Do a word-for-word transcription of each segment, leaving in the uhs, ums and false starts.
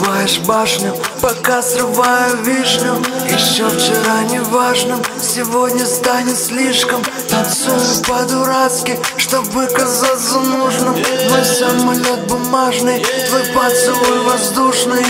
Взрываешь башню, пока срываю вишню. Еще вчера неважным, сегодня станет слишком. Танцую по-дурацки, чтобы казаться нужным. Мой самолет бумажный, твой поцелуй воздушный.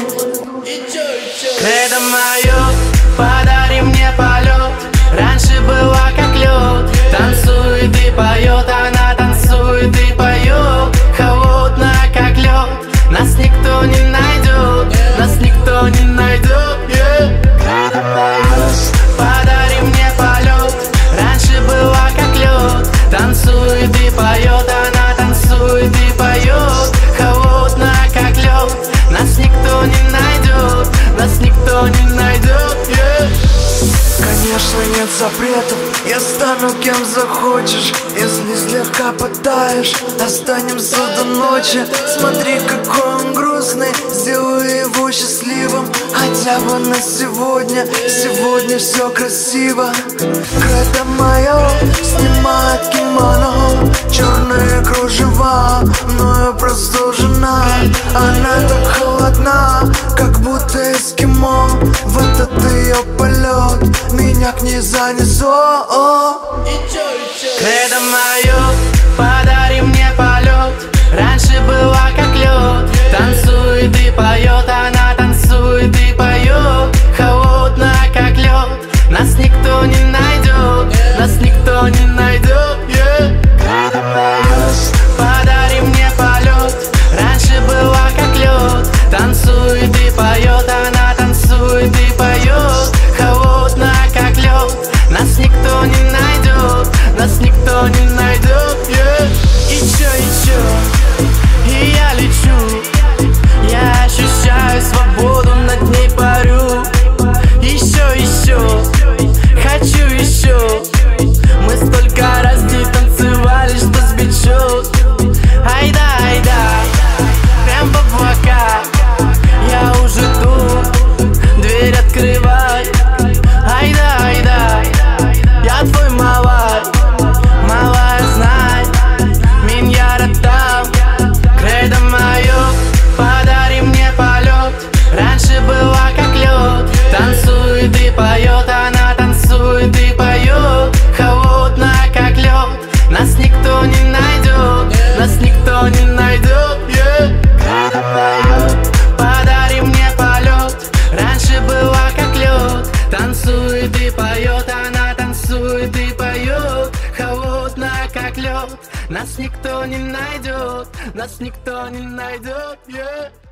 Кредо мое, подари мне полет. Раньше была как лед. Танцует и поет, она танцует и поет. Холодная как лед. Нас никто не найдет, нас никто не найдет, yeah. Кредо мое, подари мне полет. Раньше была как лед. Танцует и поет, она танцует и поет. Холодная как лед. Нас никто не найдет, нас никто не найдет, yeah. Конечно, нет запретов, я стану кем захочешь. Если слегка потаешь, останемся до ночи. Смотри, какой он грустный, сделаю его счастливым. Хотя бы на сегодня, сегодня все красиво. Кредо мое снимает кимоно, черные кружева, мною простужена. Она так холодна, как будто эскимо. В этот ее полет меня к ней занесло. Кредо мое, подари мне полет. Раньше была как лед. Танцует и поет, она танцует и поет. Холодная как лед. Нас никто не найдет, нас никто не найдет, yeah. Кредо мое, подари мне полет. Раньше была как лед. Танцует и поет, она танцует и поет. Холодная как лед. Нас никто не найдет, нас никто не найдет, yeah. И чё, и чё, и я лечу. Я ощущаю свободу, над ней парю. Еще, еще, хочу еще. Мы столько раз не танцевали, что сбечет. Айда, айда, прям в облака. Я уже тут, дверь открывай. Айда, айда, я твой малай. Малая, знай, меня там. Кредо мое, подари мне полет. Раньше была как лед. Танцует и поет, она танцует и поет. Холодная как лед. Нас никто не найдет, нас никто не найдет, yeah. Кредо мое, подари мне полет. Раньше была как лед. Танцует и поет, она танцует и поет. Холодная как лед. Нас никто не найдет, нас никто не найдет, yeah.